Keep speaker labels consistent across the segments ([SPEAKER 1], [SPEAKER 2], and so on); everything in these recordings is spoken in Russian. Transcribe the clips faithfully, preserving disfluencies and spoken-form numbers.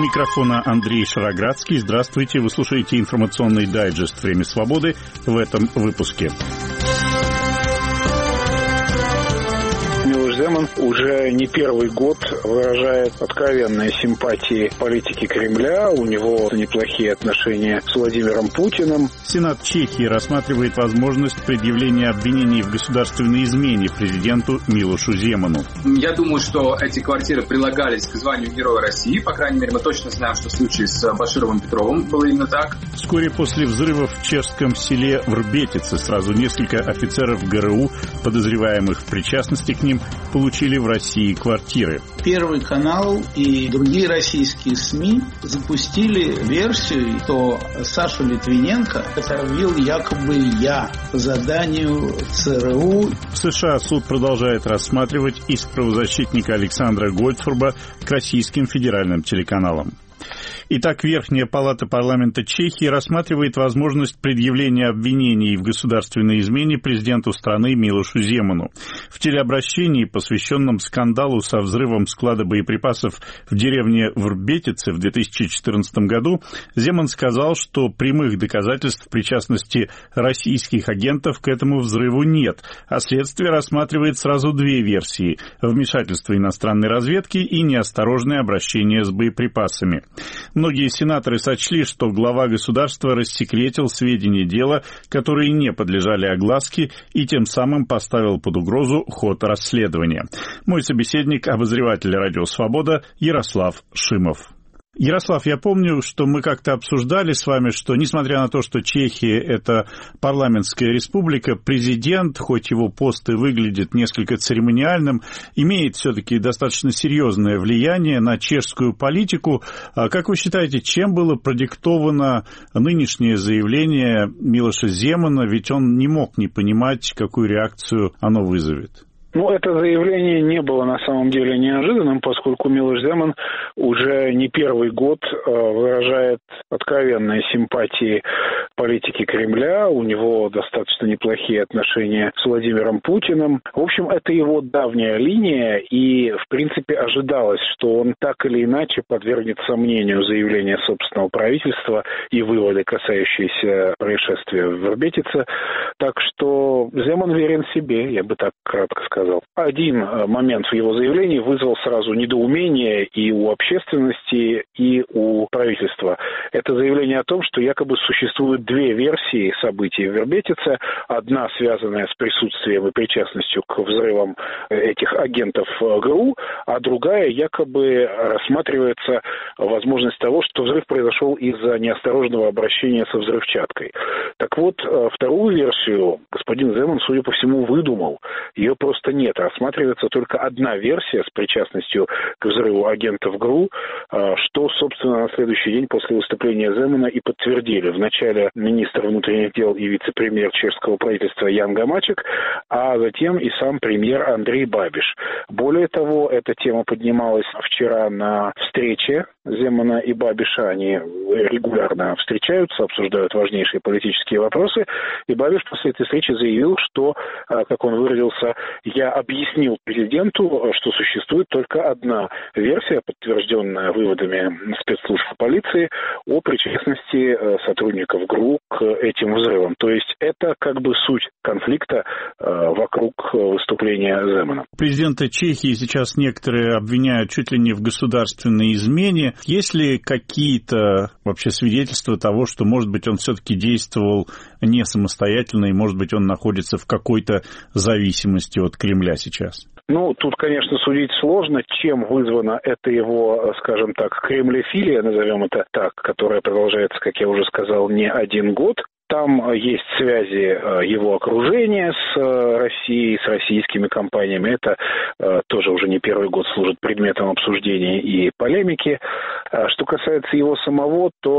[SPEAKER 1] микрофона Андрей Шароградский. Здравствуйте, вы слушаете информационный дайджест «Время свободы» в этом выпуске.
[SPEAKER 2] Милош Земан уже не первый год выражает откровенные симпатии политики Кремля. У него неплохие отношения с Владимиром Путиным.
[SPEAKER 1] Сенат Чехии рассматривает возможность предъявления обвинений в государственной измене президенту Милошу Земану.
[SPEAKER 3] Я думаю, что эти квартиры прилагались к званию Героя России. По крайней мере, мы точно знаем, что в случае с Башировым Петровым было именно так.
[SPEAKER 1] Вскоре после взрывов в чешском селе Врбетице сразу несколько офицеров ГРУ, подозреваемых в причастности к ним, получили в России квартиры.
[SPEAKER 4] Первый канал и другие российские СМИ запустили версию, что Сашу Литвиненко отравил якобы я по заданию ЦРУ.
[SPEAKER 1] В США суд продолжает рассматривать иск правозащитника Александра Гольдфорба к российским федеральным телеканалам. Итак, Верхняя палата парламента Чехии рассматривает возможность предъявления обвинений в государственной измене президенту страны Милошу Земану. В телеобращении, посвященном скандалу со взрывом склада боеприпасов в деревне Врбетице в две тысячи четырнадцатом году, Земан сказал, что прямых доказательств причастности российских агентов к этому взрыву нет, а следствие рассматривает сразу две версии – вмешательство иностранной разведки и неосторожное обращение с боеприпасами. Многие сенаторы сочли, что глава государства рассекретил сведения дела, которые не подлежали огласке, и тем самым поставил под угрозу ход расследования. Мой собеседник, обозреватель «Радио Свобода» Ярослав Шимов. Ярослав, я помню, что мы как-то обсуждали с вами, что, несмотря на то, что Чехия – это парламентская республика, президент, хоть его пост и выглядит несколько церемониальным, имеет все-таки достаточно серьезное влияние на чешскую политику. Как вы считаете, чем было продиктовано нынешнее заявление Милоша Земана, ведь он не мог не понимать, какую реакцию оно вызовет?
[SPEAKER 2] Ну, это заявление не было на самом деле неожиданным, поскольку Милош Земан уже не первый год выражает откровенные симпатии политики Кремля. У него достаточно неплохие отношения с Владимиром Путиным. В общем, это его давняя линия, и, в принципе, ожидалось, что он так или иначе подвергнет сомнению заявления собственного правительства и выводы, касающиеся происшествия в Врбетице. Так что Земан верен себе, я бы так кратко сказал. Один момент в его заявлении вызвал сразу недоумение и у общественности, и у правительства. Это заявление о том, что якобы существуют две версии событий в Врбетице. Одна, связанная с присутствием и причастностью к взрывам этих агентов ГРУ, а другая, якобы рассматривается возможность того, что взрыв произошел из-за неосторожного обращения со взрывчаткой. Так вот, вторую версию господин Земан, судя по всему, выдумал. Ее просто нет. Рассматривается только одна версия с причастностью к взрыву агентов ГРУ, что, собственно, на следующий день после выступления Земана и подтвердили. Вначале министр внутренних дел и вице-премьер чешского правительства Ян Гамачек, а затем и сам премьер Андрей Бабиш. Более того, эта тема поднималась вчера на встрече Земана и Бабиша. Они регулярно встречаются, обсуждают важнейшие политические вопросы. И Бабиш после этой встречи заявил, что, как он выразился, я объяснил президенту, что существует только одна версия, подтвержденная выводами спецслужб полиции, о причастности сотрудников ГРУ к этим взрывам. То есть это как бы суть конфликта вокруг выступления Земана.
[SPEAKER 1] Президента Чехии сейчас некоторые обвиняют чуть ли не в государственной измене. Есть ли какие-то вообще свидетельства того, что, может быть, он все-таки действовал не самостоятельно, и, может быть, он находится в какой-то зависимости от Кремля сейчас?
[SPEAKER 2] Ну, тут, конечно, судить сложно, чем вызвана эта его, скажем так, кремлефилия, назовем это так, которая продолжается, как я уже сказал, не один год. Там есть связи его окружения с Россией, с российскими компаниями. Это тоже уже не первый год служит предметом обсуждений и полемики. Что касается его самого, то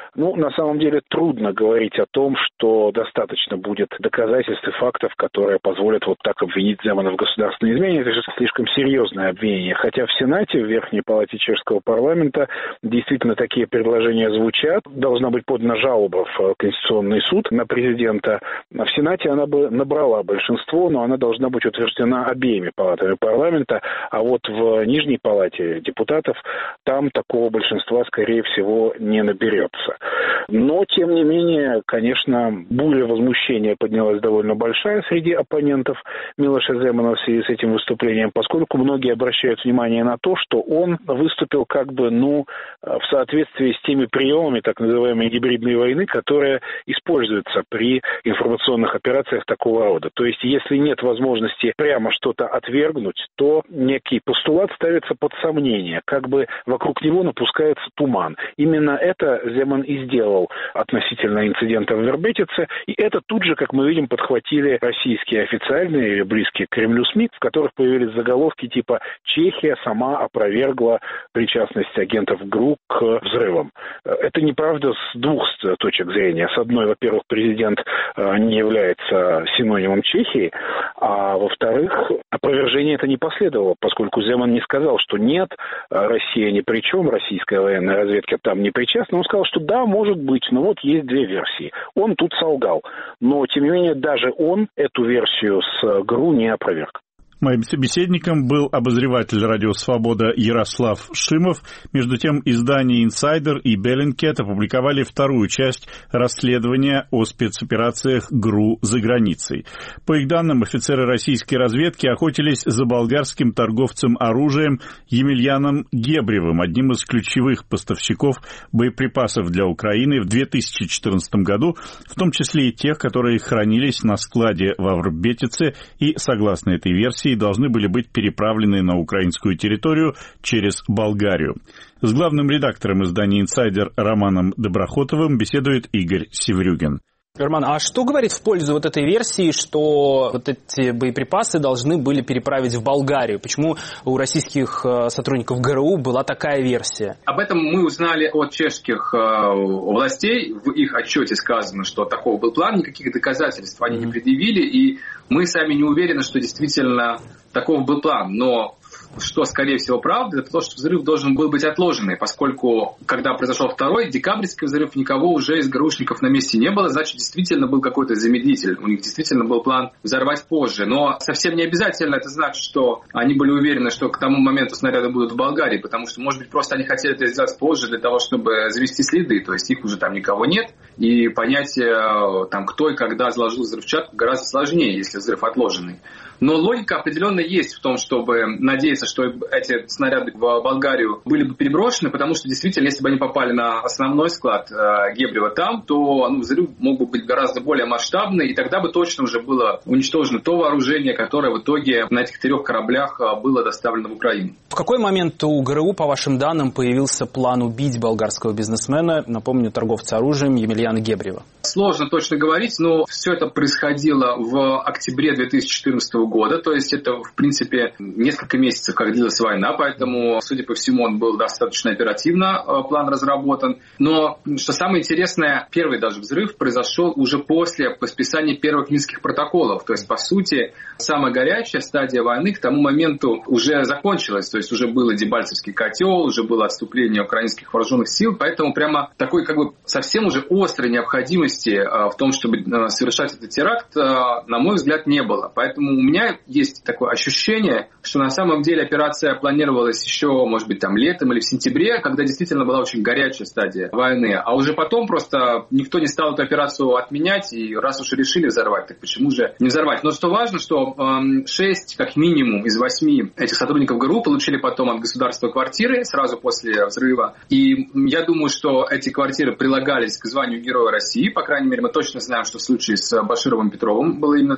[SPEAKER 2] Ну, на самом деле трудно говорить о том, что достаточно будет доказательств и фактов, которые позволят вот так обвинить Земана в государственной измене. Это же слишком серьезное обвинение. Хотя в Сенате, в Верхней палате чешского парламента, действительно такие предложения звучат. Должна быть подана жалоба в Конституционный суд на президента. В Сенате она бы набрала большинство, но она должна быть утверждена обеими палатами парламента. А вот в Нижней палате депутатов там такого большинства, скорее всего, не наберется. Но, тем не менее, конечно, буря возмущения поднялась довольно большая среди оппонентов Милоша Земана в связи с этим выступлением, поскольку многие обращают внимание на то, что он выступил как бы, ну, в соответствии с теми приемами так называемой гибридной войны, которые используются при информационных операциях такого рода. То есть, если нет возможности прямо что-то отвергнуть, то некий постулат ставится под сомнение, как бы вокруг него напускается туман. Именно это Земан и сделал относительно инцидента в Вербетице, и это тут же, как мы видим, подхватили российские официальные или близкие к Кремлю СМИ, в которых появились заголовки типа «Чехия сама опровергла причастность агентов ГРУ к взрывам». Это неправда с двух точек зрения. С одной, во-первых, президент не является синонимом Чехии, а во-вторых, опровержение это не последовало, поскольку Земан не сказал, что нет, Россия ни при чем, российская военная разведка там не причастна. Он сказал, что да, может быть, но вот есть две версии. Он тут солгал. Но, тем не менее, даже он эту версию с ГРУ не опроверг.
[SPEAKER 1] Моим собеседником был обозреватель «Радио Свобода» Ярослав Шимов. Между тем, издания «Инсайдер» и «Беллинкет» опубликовали вторую часть расследования о спецоперациях ГРУ за границей. По их данным, офицеры российской разведки охотились за болгарским торговцем оружием Емельяном Гебревым, одним из ключевых поставщиков боеприпасов для Украины в две тысячи четырнадцатом году, в том числе и тех, которые хранились на складе в Вербетице и, согласно этой версии, должны были быть переправлены на украинскую территорию через Болгарию. С главным редактором издания «Инсайдер» Романом Доброхотовым беседует Игорь Севрюгин.
[SPEAKER 5] Роман, а что говорит в пользу вот этой версии, что вот эти боеприпасы должны были переправить в Болгарию? Почему у российских сотрудников ГРУ была такая версия?
[SPEAKER 3] Об этом мы узнали от чешских властей. В их отчете сказано, что такого был план, никаких доказательств они не предъявили, и мы сами не уверены, что действительно таков был план. Но что, скорее всего, правда, это то, что взрыв должен был быть отложенный, поскольку, когда произошел второй, декабрьский взрыв, никого уже из ГРУшников на месте не было, значит, действительно был какой-то замедлитель, у них действительно был план взорвать позже. Но совсем не обязательно это значит, что они были уверены, что к тому моменту снаряды будут в Болгарии, потому что, может быть, просто они хотели это сделать позже для того, чтобы завести следы, то есть их уже там никого нет, и понятие, там, кто и когда заложил взрывчатку, гораздо сложнее, если взрыв отложенный. Но логика определенно есть в том, чтобы надеяться, что эти снаряды в Болгарию были бы переброшены, потому что действительно, если бы они попали на основной склад э, Гебрева там, то ну, взрыв мог бы быть гораздо более масштабный, и тогда бы точно уже было уничтожено то вооружение, которое в итоге на этих трех кораблях было доставлено в Украину.
[SPEAKER 5] В какой момент у ГРУ, по вашим данным, появился план убить болгарского бизнесмена, напомню, торговца оружием Емельяна Гебрева?
[SPEAKER 3] Сложно точно говорить, но все это происходило в октябре две тысячи четырнадцатого года, то есть это, в принципе, несколько месяцев, как длилась война, поэтому, судя по всему, он был достаточно оперативно, план разработан. Но, что самое интересное, первый даже взрыв произошел уже после подписания первых Минских протоколов, то есть, по сути, самая горячая стадия войны к тому моменту уже закончилась, то есть уже был Дебальцевский котел, уже было отступление украинских вооруженных сил, поэтому прямо такой как бы совсем уже острой необходимости в том, чтобы совершать этот теракт, на мой взгляд, не было. Поэтому у меня есть такое ощущение, что на самом деле операция планировалась еще, может быть, там летом или в сентябре, когда действительно была очень горячая стадия войны. А уже потом просто никто не стал эту операцию отменять, и раз уж решили взорвать, так почему же не взорвать? Но что важно, что э, шесть, как минимум, из восьми этих сотрудников ГРУ получили потом от государства квартиры сразу после взрыва. И я думаю, что эти квартиры прилагались к званию Героя России. По крайней мере, мы точно знаем, что в случае с Башировым Петровым было именно так.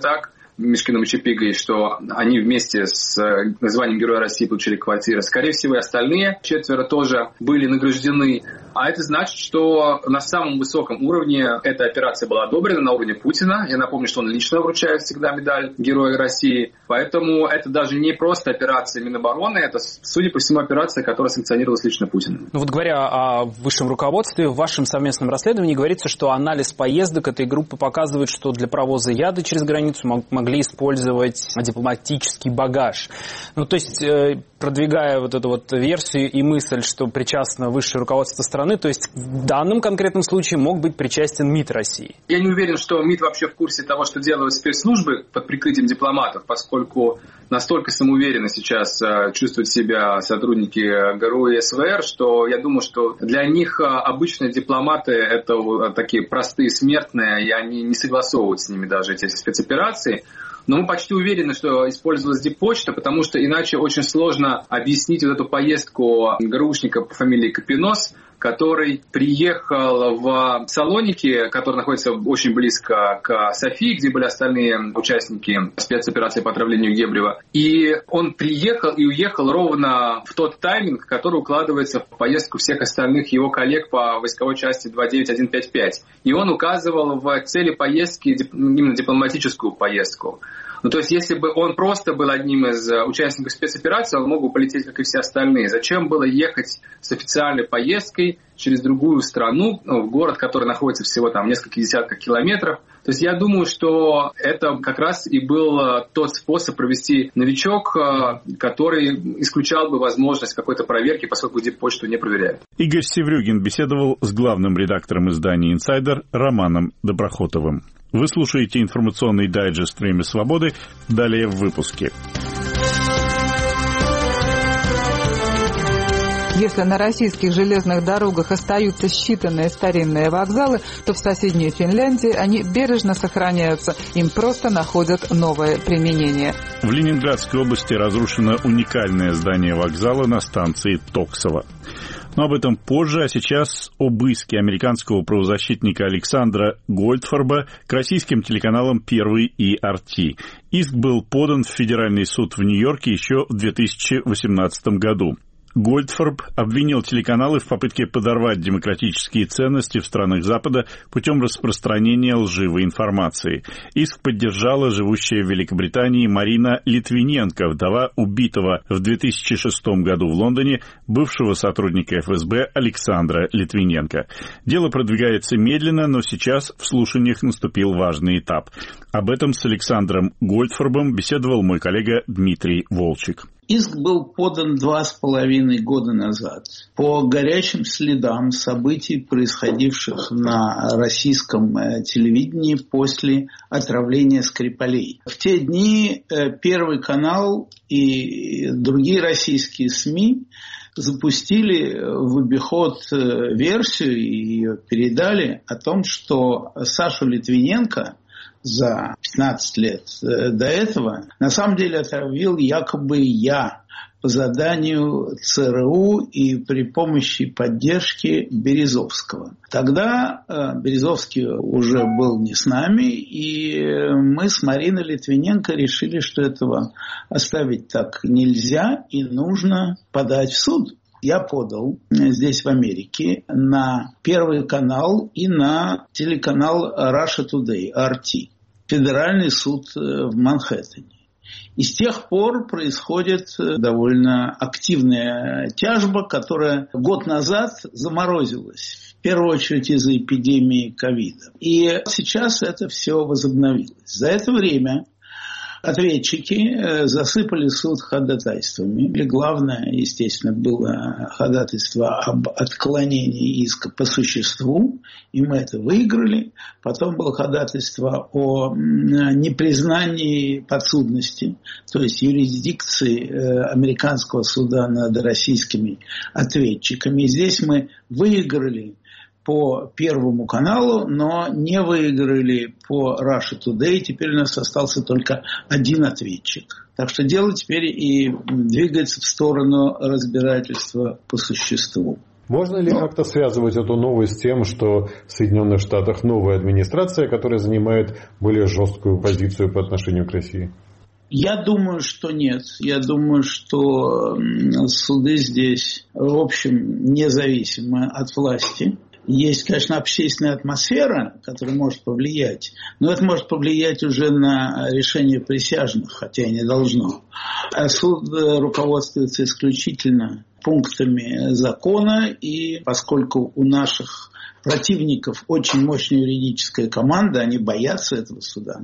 [SPEAKER 3] Мишкиным и Чапигой, что они вместе с названием Героя России получили квартиры. Скорее всего, и остальные четверо тоже были награждены. А это значит, что на самом высоком уровне эта операция была одобрена, на уровне Путина. Я напомню, что он лично вручает всегда медаль Героя России. Поэтому это даже не просто операция Минобороны, это, судя по всему, операция, которая санкционировалась лично Путиным.
[SPEAKER 5] Ну вот говоря о высшем руководстве, в вашем совместном расследовании говорится, что анализ поездок этой группы показывает, что для провоза яда через границу могли использовать дипломатический багаж. Ну то есть, продвигая вот эту вот версию и мысль, что причастно высшее руководство страны, то есть в данном конкретном случае мог быть причастен МИД России.
[SPEAKER 3] Я не уверен, что МИД вообще в курсе того, что делают спецслужбы под прикрытием дипломатов, поскольку настолько самоуверенно сейчас чувствуют себя сотрудники ГРУ и СВР, что я думаю, что для них обычные дипломаты — это такие простые смертные, и они не согласовывают с ними даже эти спецоперации. Но мы почти уверены, что использовалась диппочта, потому что иначе очень сложно объяснить вот эту поездку ГРУшника по фамилии Капинос, который приехал в Салоники, который находится очень близко к Софии, где были остальные участники спецоперации по отравлению Гебрева. И он приехал и уехал ровно в тот тайминг, который укладывается в поездку всех остальных его коллег по войсковой части два девять один пять пять. И он указывал в цели поездки именно дипломатическую поездку. Ну, то есть, если бы он просто был одним из участников спецоперации, он мог бы полететь, как и все остальные. Зачем было ехать с официальной поездкой через другую страну, в город, который находится всего там в нескольких десятках километров? То есть, я думаю, что это как раз и был тот способ провести новичок, который исключал бы возможность какой-то проверки, поскольку диппочту не проверяют.
[SPEAKER 1] Игорь Севрюгин беседовал с главным редактором издания «Инсайдер» Романом Доброхотовым. Вы слушаете информационный дайджест «Время свободы». Далее в выпуске.
[SPEAKER 6] Если на российских железных дорогах остаются считанные старинные вокзалы, то в соседней Финляндии они бережно сохраняются. Им просто находят новое применение.
[SPEAKER 1] В Ленинградской области разрушено уникальное здание вокзала на станции Токсово. Но об этом позже, а сейчас об иске американского правозащитника Александра Гольдфорба к российским телеканалам «Первый» и «ар ти». Иск был подан в Федеральный суд в Нью-Йорке еще в две тысячи восемнадцатом году. Гольдфорб обвинил телеканалы в попытке подорвать демократические ценности в странах Запада путем распространения лживой информации. Иск поддержала живущая в Великобритании Марина Литвиненко, вдова убитого в две тысячи шестом году в Лондоне бывшего сотрудника эф эс бэ Александра Литвиненко. Дело продвигается медленно, но сейчас в слушаниях наступил важный этап. Об этом с Александром Гольдфорбом беседовал мой коллега Дмитрий Волчек.
[SPEAKER 4] Иск был подан два с половиной года назад по горячим следам событий, происходивших на российском телевидении после отравления Скрипалей. В те дни Первый канал и другие российские СМИ запустили в обиход версию и ее передали о том, что Сашу Литвиненко за пятнадцать лет до этого на самом деле отравил якобы я по заданию ЦРУ и при помощи поддержки Березовского. Тогда Березовский уже был не с нами, и мы с Мариной Литвиненко решили, что этого оставить так нельзя и нужно подать в суд. Я подал здесь, в Америке, на Первый канал и на телеканал Russia Today, ар ти, федеральный суд в Манхэттене. И с тех пор происходит довольно активная тяжба, которая год назад заморозилась, в первую очередь из-за эпидемии ковида. И сейчас это все возобновилось. За это время ответчики засыпали суд ходатайствами. И главное, естественно, было ходатайство об отклонении иска по существу, и мы это выиграли. Потом было ходатайство о непризнании подсудности, то есть юрисдикции американского суда над российскими ответчиками. И здесь мы выиграли по Первому каналу, но не выиграли по Russia Today. Теперь у нас остался только один ответчик. Так что дело теперь и двигается в сторону разбирательства по существу.
[SPEAKER 7] Можно ли как-то связывать эту новость с тем, что в Соединенных Штатах новая администрация, которая занимает более жесткую позицию по отношению к России?
[SPEAKER 4] Я думаю, что нет. Я думаю, что суды здесь, в общем, независимы от власти. Есть, конечно, общественная атмосфера, которая может повлиять, но это может повлиять уже на решение присяжных, хотя и не должно. А суд руководствуется исключительно пунктами закона, и поскольку у наших противников очень мощная юридическая команда, они боятся этого суда.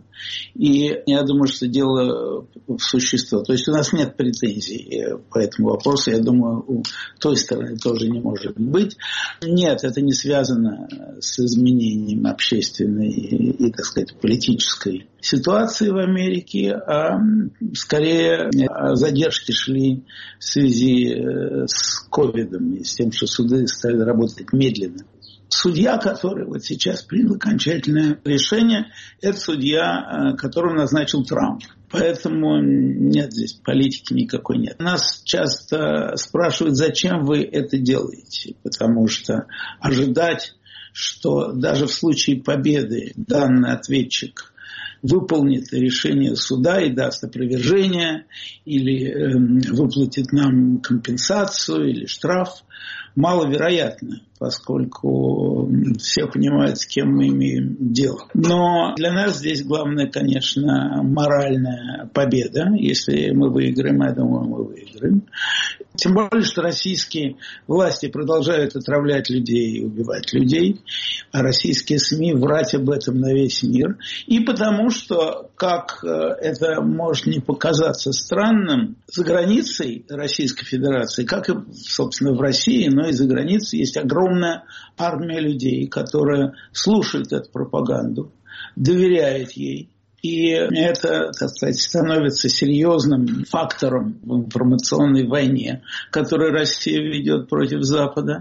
[SPEAKER 4] И я думаю, что дело в существе. То есть у нас нет претензий по этому вопросу. Я думаю, у той стороны тоже не может быть. Нет, это не связано с изменением общественной и, так сказать, политической ситуации в Америке, а скорее задержки шли в связи с ковидом и с тем, что суды стали работать медленно. Судья, который вот сейчас принял окончательное решение, это судья, которого назначил Трамп. Поэтому нет здесь политики никакой нет. Нас часто спрашивают, зачем вы это делаете, потому что ожидать, что даже в случае победы данный ответчик выполнит решение суда и даст опровержение, или э, выплатит нам компенсацию или штраф, маловероятно, поскольку все понимают, с кем мы имеем дело. Но для нас здесь главное, конечно, моральная победа. Если мы выиграем, я думаю, мы выиграем. Тем более, что российские власти продолжают отравлять людей и убивать людей, а российские СМИ врать об этом на весь мир. И потому что, как это может не показаться странным, за границей Российской Федерации, как и, собственно, в России, но и за границей, есть огромная армия людей, которая слушает эту пропаганду, доверяет ей. И это, так сказать, становится серьезным фактором в информационной войне, которую Россия ведет против Запада.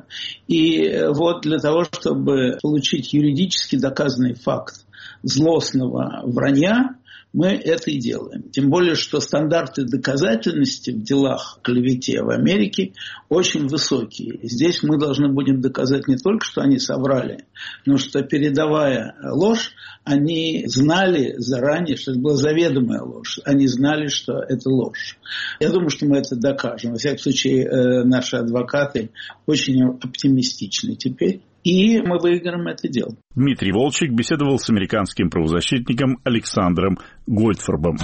[SPEAKER 4] И вот для того, чтобы получить юридически доказанный факт злостного вранья, мы это и делаем. Тем более, что стандарты доказательности в делах клевете в Америке очень высокие. Здесь мы должны будем доказать не только, что они соврали, но что, передавая ложь, они знали заранее, что это была заведомая ложь. Они знали, что это ложь. Я думаю, что мы это докажем. Во всяком случае, наши адвокаты очень оптимистичны теперь. И мы выиграем это дело.
[SPEAKER 1] Дмитрий Волчек беседовал с американским правозащитником Александром Гольдфорбом.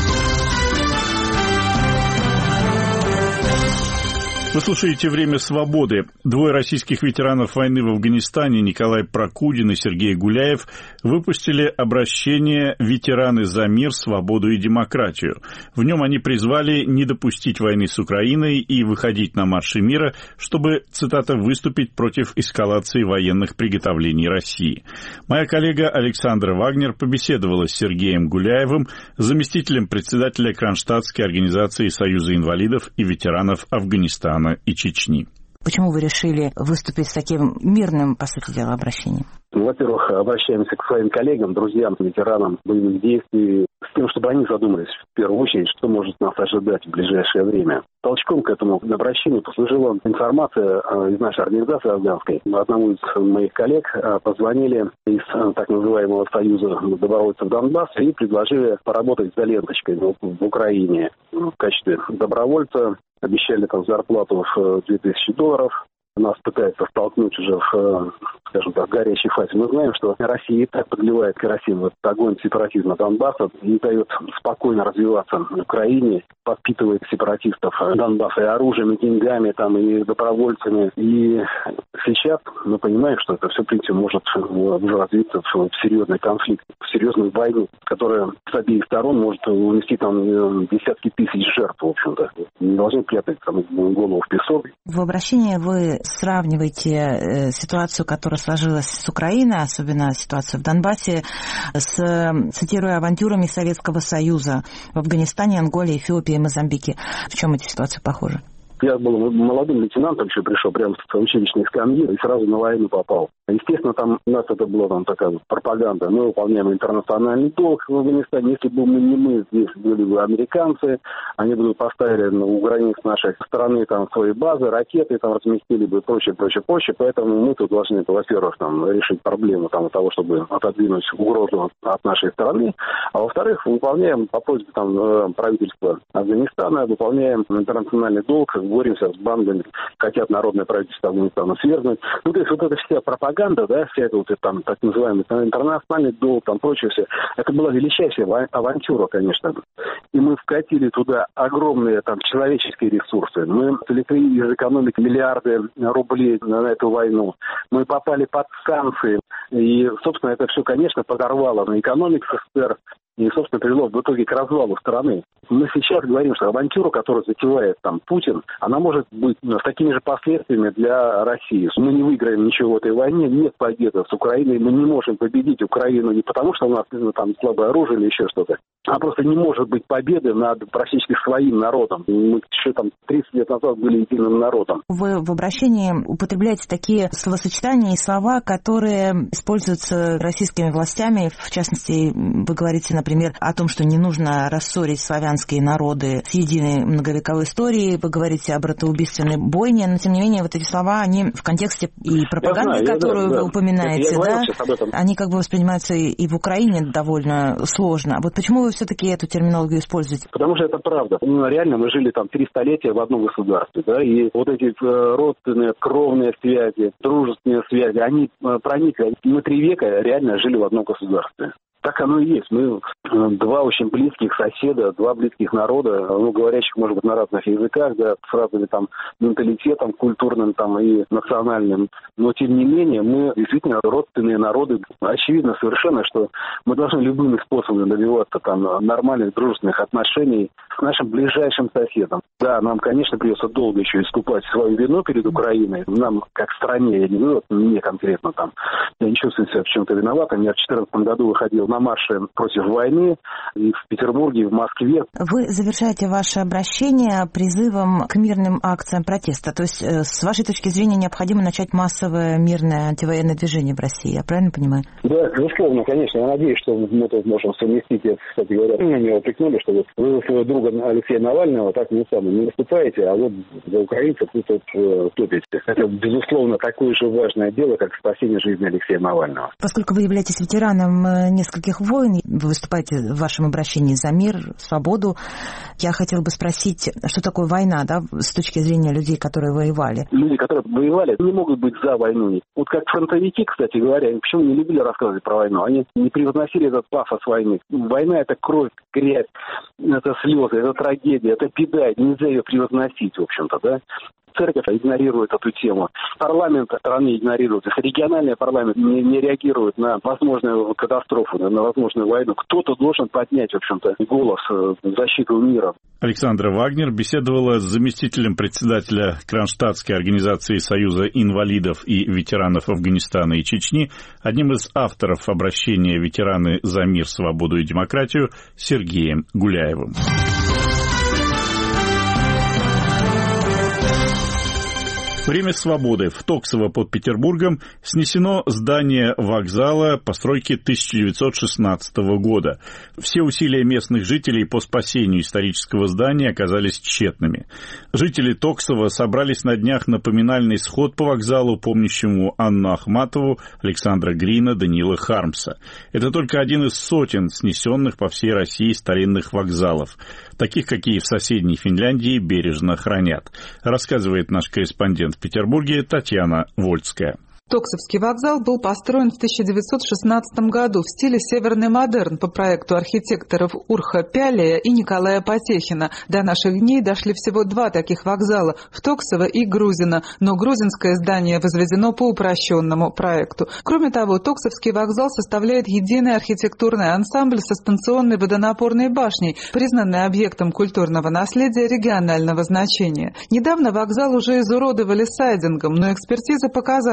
[SPEAKER 1] Вы слушаете «Время свободы». Двое российских ветеранов войны в Афганистане, Николай Прокудин и Сергей Гуляев, выпустили обращение «Ветераны за мир, свободу и демократию». В нем они призвали не допустить войны с Украиной и выходить на марши мира, чтобы, цитата, «выступить против эскалации военных приготовлений России». Моя коллега Александра Вагнер побеседовала с Сергеем Гуляевым, заместителем председателя Кронштадтской организации Союза инвалидов и ветеранов Афганистана и Чечни.
[SPEAKER 8] Почему вы решили выступить с таким мирным, по сути дела, обращением?
[SPEAKER 9] Во-первых, обращаемся к своим коллегам, друзьям, ветеранам боевых действий, с тем, чтобы они задумались в первую очередь, что может нас ожидать в ближайшее время. Толчком к этому обращению послужила информация из нашей организации афганской. Одному из моих коллег позвонили из так называемого Союза добровольцев Донбасса и предложили поработать за ленточкой в Украине в качестве добровольца. Обещали там зарплату в две тысячи долларов. Нас пытаются столкнуть уже в, скажем так, горячей фазе. Мы знаем, что Россия и так подливает керосин в этот огонь сепаратизма Донбасса, не дает спокойно развиваться в Украине, подпитывает сепаратистов Донбасса и оружием, и деньгами, там, и добровольцами. И сейчас мы понимаем, что это все, в принципе, может уже развиться в серьезный конфликт, в серьезную войну, которая с обеих сторон может унести там десятки тысяч жертв, в общем-то. Не должны прятать там голову в песок.
[SPEAKER 8] В обращении вы сравниваете ситуацию, которая сложилась с Украиной, особенно ситуацию в Донбассе, с, цитируя, авантюрами Советского Союза в Афганистане, Анголе, Эфиопии и Мозамбике. В чем эти ситуации похожи?
[SPEAKER 9] Я был молодым лейтенантом, еще пришел прямо с училищной скамьи и сразу на войну попал. Естественно, там у нас это была там такая вот пропаганда. Мы выполняем интернациональный долг в Афганистане. Если бы мы не мы, здесь были бы американцы, они бы поставили ну, у границ нашей страны там свои базы, ракеты там разместили бы и прочее, прочее, прочее. Поэтому мы тут должны, во-первых, там, решить проблему там, того, чтобы отодвинуть угрозу от нашей стороны. А во-вторых, выполняем по просьбе там, правительства Афганистана, выполняем интернациональный долг, боремся с бандами, хотят народное правительство Афганистана свергнуть. Ну, то есть вот эта вся пропаганда, да, вся эта вот там так называемый интернациональный долг, там прочее все, это была величайшая авантюра, конечно. И мы вкатили туда огромные там человеческие ресурсы. Мы извлекли из экономики миллиарды рублей на эту войну. Мы попали под санкции. И, собственно, это все, конечно, подорвало на экономику СССР. И, собственно, привело в итоге к развалу страны. Мы сейчас говорим, что авантюра, которую затевает там Путин, она может быть ну, с такими же последствиями для России. Мы не выиграем ничего в этой войне, нет победы с Украиной, мы не можем победить Украину не потому, что у нас ну, там слабое оружие или еще что-то, а просто не может быть победы над практически своим народом. Мы еще там тридцать лет назад были единым народом.
[SPEAKER 8] Вы в обращении употребляете такие словосочетания и слова, которые используются российскими властями, в частности, вы говорите, например, о том, что не нужно рассорить славянские народы с единой многовековой историей, вы говорите о братоубийственной бойне, но, тем не менее, вот эти слова, они в контексте и пропаганды, знаю, которую да, вы да. упоминаете, да, они как бы воспринимаются и в Украине довольно сложно. Вот почему вы все-таки эту терминологию используете?
[SPEAKER 9] Потому что это правда. Ну, реально, мы жили там три столетия в одном государстве, да, и вот эти родственные, кровные связи, дружественные связи, они проникли. Мы три века реально жили в одном государстве. Так оно и есть. Мы два очень близких соседа, два близких народа, ну, говорящих, может быть, на разных языках, да, с разными там менталитетом, культурным там и национальным. Но, тем не менее, мы действительно родственные народы. Очевидно совершенно, что мы должны любыми способами добиваться там нормальных дружественных отношений с нашим ближайшим соседом. Да, нам, конечно, придется долго еще искупать свою вину перед Украиной. Нам, как стране, я не говорю, мне конкретно там, я не чувствую себя в чем-то виноватым. Я в две тысячи четырнадцатом году выходил на марше против войны и в Петербурге, и в Москве.
[SPEAKER 8] Вы завершаете ваше обращение призывом к мирным акциям протеста. То есть, с вашей точки зрения, необходимо начать массовое мирное антивоенное движение в России. Я правильно понимаю?
[SPEAKER 9] Да, безусловно, конечно. Я надеюсь, что мы тут можем совместить. Я, кстати говоря, на него упрекнули, что вот вы за своего друга Алексея Навального так не сами не выступаете, а вот за украинцев вы тут э, топите. Это, безусловно, такое же важное дело, как спасение жизни Алексея Навального.
[SPEAKER 8] Поскольку вы являетесь ветераном нескольких войн, вы выступаете в вашем обращении за мир, свободу, я хотела бы спросить, что такое война, да, с точки зрения людей, которые воевали?
[SPEAKER 9] Люди, которые воевали, не могут быть за войну. Вот как фронтовики, кстати говоря, они почему не любили рассказывать про войну? Они не превозносили этот пафос войны. Война — это кровь, грязь, это слезы, это трагедия, это беда, нельзя ее превозносить, в общем-то, да. Церковь игнорирует эту тему. Парламент страны игнорирует. Региональный парламент не, не реагирует на возможную катастрофу, на возможную войну. Кто-то должен поднять, в общем-то, голос в защиту мира.
[SPEAKER 1] Александра Вагнер беседовала с заместителем председателя Кронштадтской организации Союза инвалидов и ветеранов Афганистана и Чечни, одним из авторов обращения «Ветераны за мир, свободу и демократию» Сергеем Гуляевым. Время свободы. В Токсово под Петербургом снесено здание вокзала постройки тысяча девятьсот шестнадцатого года. Все усилия местных жителей по спасению исторического здания оказались тщетными. Жители Токсова собрались на днях на поминальный сход по вокзалу, помнящему Анну Ахматову, Александра Грина, Даниила Хармса. Это только один из сотен снесенных по всей России старинных вокзалов, таких, какие в соседней Финляндии бережно хранят, рассказывает наш корреспондент в Петербурге Татьяна Вольская.
[SPEAKER 6] Токсовский вокзал был построен в тысяча девятьсот шестнадцатом году в стиле «Северный модерн» по проекту архитекторов Урха Пялея и Николая Потехина. До наших дней дошли всего два таких вокзала – в Токсово и Грузино, но грузинское здание возведено по упрощенному проекту. Кроме того, Токсовский вокзал составляет единый архитектурный ансамбль со станционной водонапорной башней, признанной объектом культурного наследия регионального значения. Недавно вокзал уже изуродовали сайдингом, но экспертиза показала, что по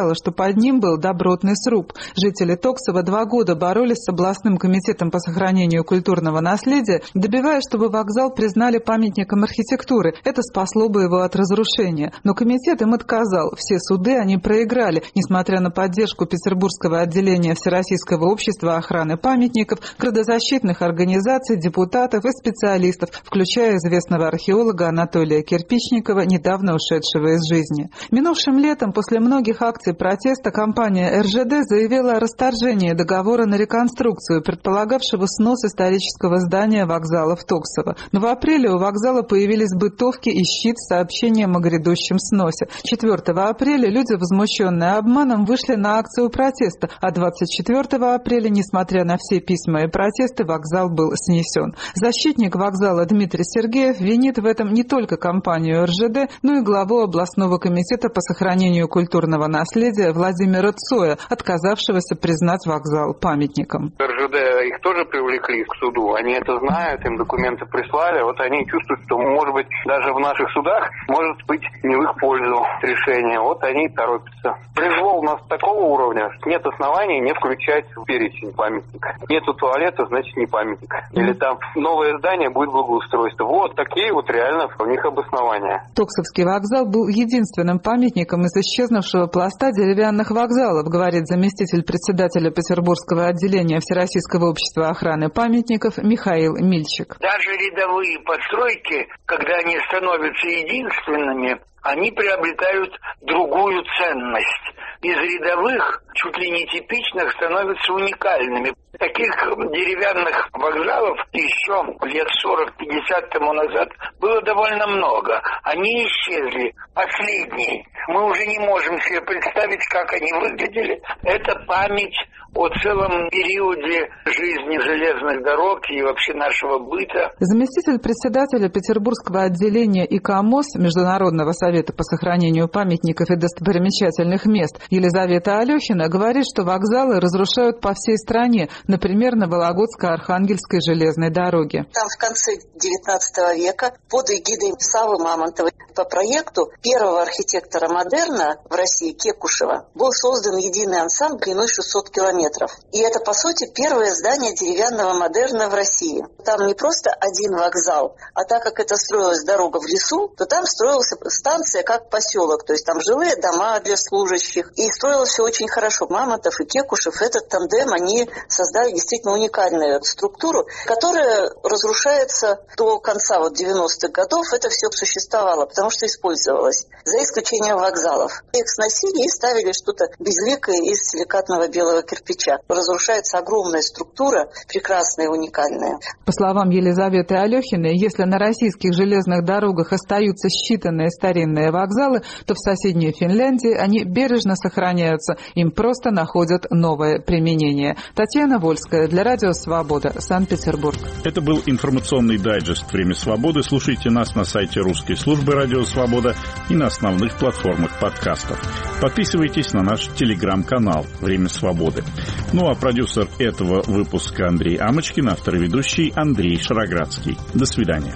[SPEAKER 6] под ним был добротный сруб. Жители Токсова два года боролись с областным комитетом по сохранению культурного наследия, добиваясь, чтобы вокзал признали памятником архитектуры. Это спасло бы его от разрушения. Но комитет им отказал. Все суды они проиграли, несмотря на поддержку Петербургского отделения Всероссийского общества охраны памятников, градозащитных организаций, депутатов и специалистов, включая известного археолога Анатолия Кирпичникова, недавно ушедшего из жизни. Минувшим летом, после многих акций протеста, компания эр жэ дэ заявила о расторжении договора на реконструкцию, предполагавшего снос исторического здания вокзала в Токсово. Но в апреле у вокзала появились бытовки и щит с сообщением о грядущем сносе. четвёртого апреля люди, возмущенные обманом, вышли на акцию протеста, а двадцать четвёртого апреля, несмотря на все письма и протесты, вокзал был снесен. Защитник вокзала Дмитрий Сергеев винит в этом не только компанию эр жэ дэ, но и главу областного комитета по сохранению культурного наследия Владимира Цоя, отказавшегося признать вокзал памятником.
[SPEAKER 10] эр жэ дэ их тоже привлекли к суду, они это знают, им документы прислали, вот они чувствуют, что, может быть, даже в наших судах может быть не в их пользу решение, вот они и торопятся. Произвол у нас такого уровня, что нет оснований не включать в перечень памятника. Нету туалета, значит не памятник. Или там новое здание будет благоустройство. Вот такие вот реально у них обоснования.
[SPEAKER 6] Токсовский вокзал был единственным памятником из исчезнувшего пласта деревянных вокзалов, говорит заместитель председателя Петербургского отделения Всероссийского общества охраны памятников Михаил Мильчик.
[SPEAKER 11] Даже рядовые постройки, когда они становятся единственными, они приобретают другую ценность. Из рядовых, чуть ли не типичных, становятся уникальными. Таких деревянных вокзалов еще лет сорок-пятьдесят тому назад было довольно много. Они исчезли, последние. Мы уже не можем себе представить, как они выглядели. Это память о целом периоде жизни железных дорог и вообще нашего быта.
[SPEAKER 6] Заместитель председателя Петербургского отделения и ка м о с Международного совета по сохранению памятников и достопримечательных мест Елизавета Алехина говорит, что вокзалы разрушают по всей стране, например, на Вологодско-Архангельской железной дороге.
[SPEAKER 12] Там в конце девятнадцатого века под эгидой Саввы Мамонтова по проекту первого архитектора модерна в России Кекушева был создан единый ансамбль длиной шестьсот километров. И это, по сути, первое здание деревянного модерна в России. Там не просто один вокзал, а так как это строилась дорога в лесу, то там строилась станция как поселок, то есть там жилые дома для служащих. И строилось все очень хорошо. Мамонтов и Кекушев, этот тандем, они создали действительно уникальную структуру, которая разрушается до конца вот девяностых годов. Это все существовало, потому что использовалось, за исключением вокзалов. Их сносили и ставили что-то безликое из силикатного белого кирпича. Разрушается огромная структура, прекрасная и уникальная.
[SPEAKER 6] По словам Елизаветы Алехиной, если на российских железных дорогах остаются считанные старинные вокзалы, то в соседней Финляндии они бережно сохраняются, им просто находят новое применение. Татьяна Вольская для Радио Свобода, Санкт-Петербург.
[SPEAKER 1] Это был информационный дайджест «Время свободы». Слушайте нас на сайте русской службы Радио Свобода и на основных платформах подкастов. Подписывайтесь на наш телеграм-канал «Время свободы». Ну а продюсер этого выпуска Андрей Амочкин, автор и ведущий Андрей Шароградский. До свидания.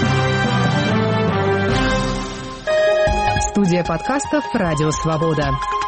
[SPEAKER 13] Студия подкастов «Радио Свобода».